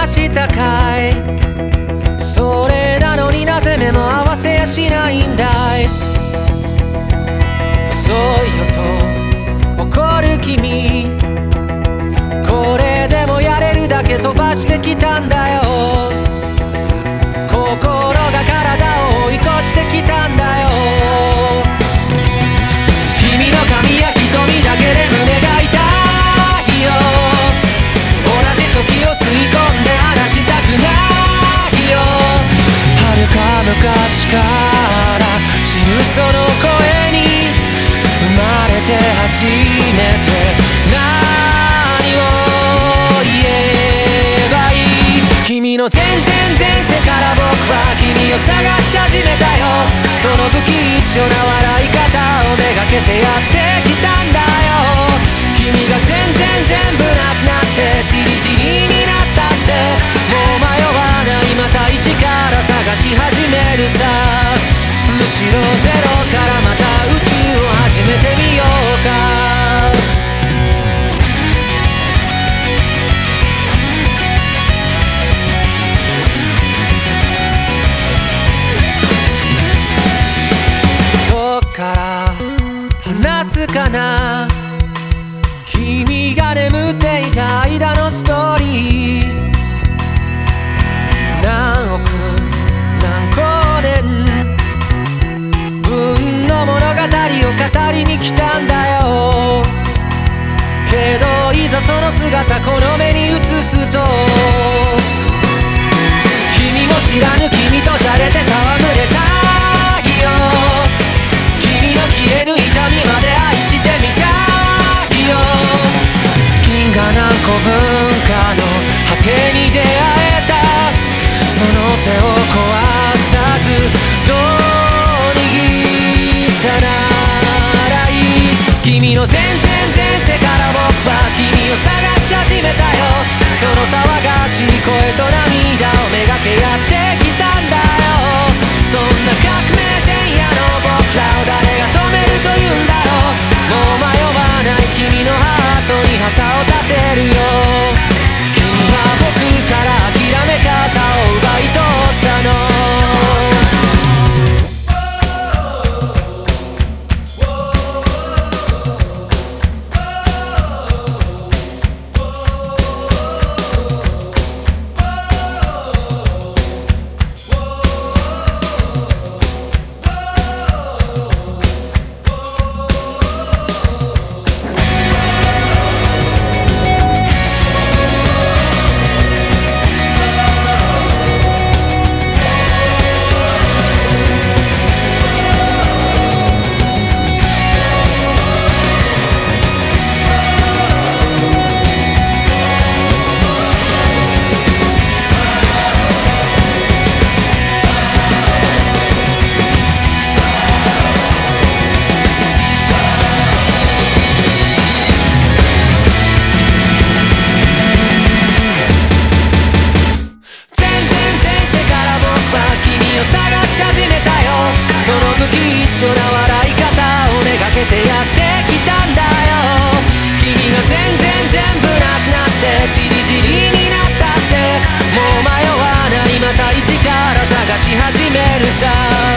したかい。それなのになぜ目も合わせやしないんだい。遅いよと怒る君、これでもやれるだけ飛ばしてきたんだよ。心が体を追い越してきたんだよ。君の髪や瞳だけで胸が痛いよ。同じ時を吸い込んで話したくないよ。遥か昔から知るその声に生まれて初めて何を言えばいい。君の全然前世から僕は君を探し始めたよ。その不吉祥な笑い方をめがけてやってきたんだよ。君が全部なくなってチリチリになったって、もう迷わない、また一から探し始めるさ。むしろゼロからまた宇宙を始めてみようか。どっから話すかな、君が眠っていた間のストーリー。何億何光年分の物語を語りに来たんだよ。けどいざその姿この目に映すと、君も知らぬ君とじゃれて戯れたいよ。君の消える痛みまで愛してみたいよ。銀河何個分かの果てに出会えた、その手を壊さずどう握ったならいい。君の全然前世から僕は君を探し始めたよ。その騒がしい声と涙をめがけやってきたんだよ。そんな革命前夜の僕らを誰が止めるというんだろう。もう迷わない君のハートに旗を立てるよ。君は僕から諦め方を奪い取ったの。探し始めたよ。その不吉祥な笑い方をめがけてやってきたんだよ。君が全部なくなってチリチリになったって、もう迷わない、また一から探し始めるさ。